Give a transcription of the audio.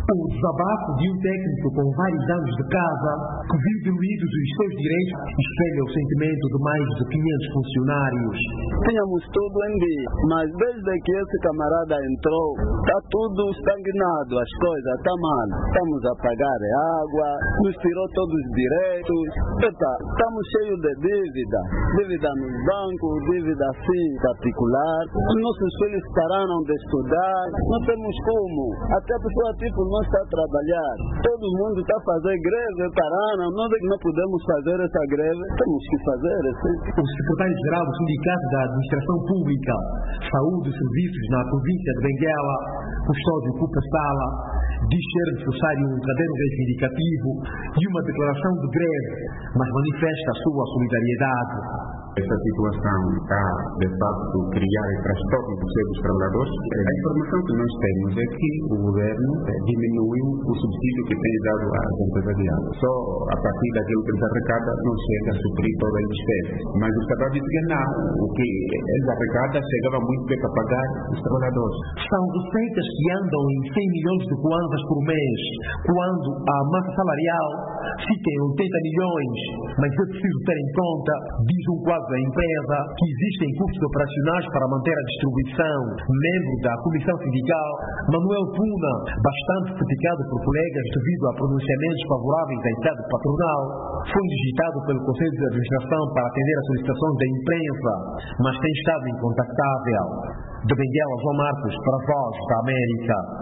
O desabafo de um técnico com vários anos de casa que viu diluídos os seus direitos espelha o sentimento de mais de 500 funcionários. Tínhamos tudo em dia, mas desde que esse camarada entrou, está tudo estagnado, as coisas estão mal. Estamos a pagar água, nos tirou todos os direitos. Estamos cheios de dívida nos bancos, dívida assim particular. Os nossos filhos pararam de estudar, não temos como. Até a pessoa tipo não está a trabalhar. Todo mundo está a fazer greve, pararam. Nós é que não podemos fazer essa greve, temos que fazer assim. O secretário-geral do Sindicato da Administração Pública, Saúde e Serviços na província de Benguela, Custódio Cupa Sala, diz ser necessário um caderno reivindicativo e uma declaração de greve, mas manifesta a sua solidariedade. Esta situação está, de facto, a criar transtorno no seio dos trabalhadores. A informação que nós temos é que o governo diminuiu o subsídio que tem dado às empresas de água. Só a partir daquilo que eles arrecadam não chega a suprir todas as despesas. Mas os trabalhadores dizem que não. O que eles arrecadam chegava muito bem para pagar os trabalhadores. São receitas que andam em 100 milhões de kwanzas por mês, quando a massa salarial fica em 80 milhões. Mas é preciso ter em conta, diz um quadro da empresa, que existem custos operacionais para manter a distribuição. Membro da comissão sindical, Manuel Puna, bastante criticado por colegas devido a pronunciamentos favoráveis à entidade patronal, foi digitado pelo Conselho de Administração para atender às solicitações da imprensa, mas tem estado incontactável. De Benguela, João Marcos, para a Voz da América.